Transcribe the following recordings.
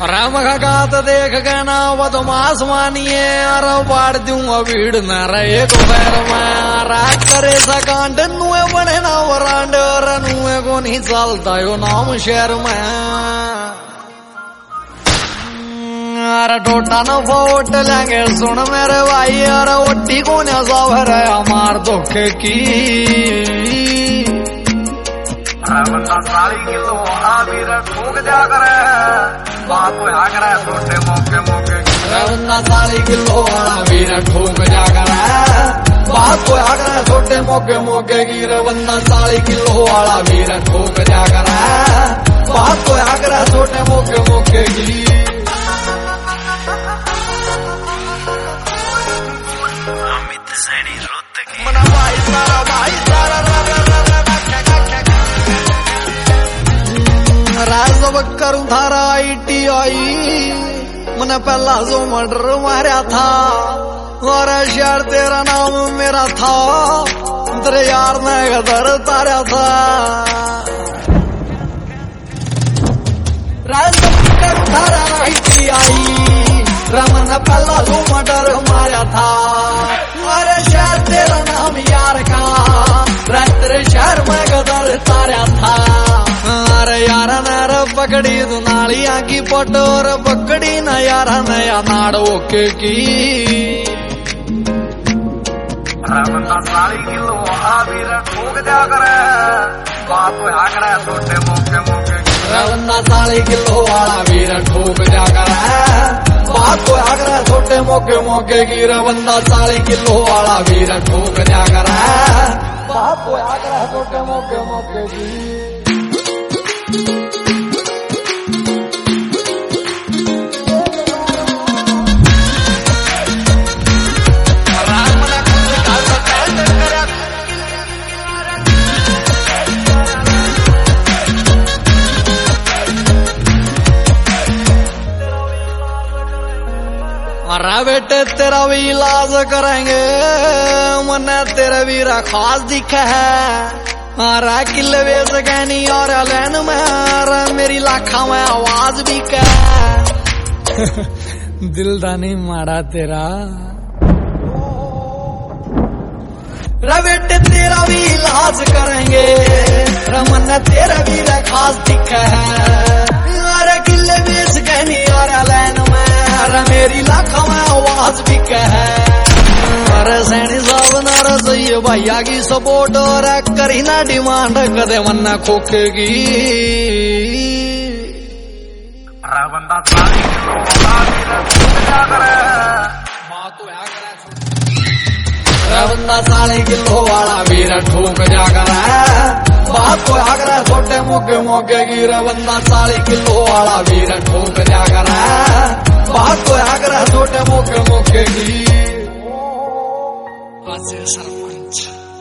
राम घात देख गए ना बदमाश मानिए अरे बाढ़ दूंगा भीड़ न रहे दोपहर में रात करे सकांड नुए बने ना वरांड और नुए को नहीं चलता यो नाम शहर में अरे टोटा न फोट लेंगे सुन मेरे भाई अरे ओटी को न सावर है हमार धोखे की बंदा सारी किलो आबिर ठोक जा करे बात को आ करे छोटे मौके मौके बंदा सारी किलो आबिर ठोक जा करे बात को आ करे छोटे मौके मौके की बंदा सारी किलो वाला वीर ठोक जा करे बात को आ करे छोटे मौके मौके की अमित सैनी रोत की मना भाई सारा राजब करूं थारा ITI मैंने पहला जो मर्डर मारा था और शहर तेरा नाम मेरा था तेरे यार ने गदर तारा था राजब करूं थारा ITI रमन पहला जो मर्डर मारा था और शहर तेरा नाम यार का तेरे शहर में गदर तारा था अरे यार नर पकड़ी तू नालियां की पटोर पकड़ी न यार नया नाड़ो के की बंदा सारी किलो आबिर ठोक जा करे बात को आ करे छोटे मौके मौके बंदा सारी किलो वाला वीर ठोक जा करे बात को आ करे छोटे मौके मौके की बंदा सारी किलो वाला वीर ठोक जा करे बात को आ करे छोटे मौके मौके की अरे बेटे तेरा भी इलाज करेंगे मन्ने तेरा वीरा खास दिखा है अरे किले बेच गहनी और लैन में अरे मेरी लाखा में आवाज भी क्या दिलदानी मारा तेरा रे बेटे तेरा भी इलाज करेंगे रमन तेरा वीरा खास दिखा है अरे किले बेच गहनी और लैन में अरे मेरी लाखों में आवाज भी कह अरे सैनी साहब नारा सही भैया की सपोर्ट और करी ना डिमांड कदे मन्ना खोखेगी बंदा सारी किलो आबिर ठोक जा करे बंदा सारी किलो वाला वीर ठोक जा करे बात को आगरा छोटे मौके मौके की बंदा सारी किलो वाला वीर ठोक जा करे बात को आगरा छोटे मौके मौके की सरपंच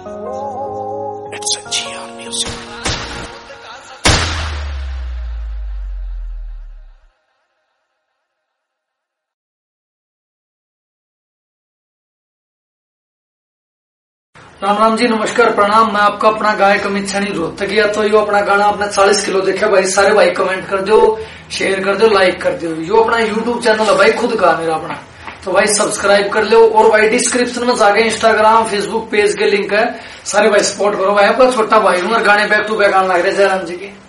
राम राम जी, नमस्कार, प्रणाम। मैं आपका अपना गायक अमित सैनी रोहतकिया। तो यो अपना गाना आपने 40 किलो देखा भाई, सारे भाई कमेंट कर दो, शेयर कर दो, लाइक कर दो। यो अपना YouTube चैनल है भाई, खुद का मेरा अपना, तो भाई सब्सक्राइब कर लो। और भाई डिस्क्रिप्शन में जाके इंस्टाग्राम फेसबुक पेज के लिंक है, सारे भाई सपोर्ट करो भाई। आपका छोटा भाई हूँ, गाने बैक टू बैक आने लग रहे जयराम जी के।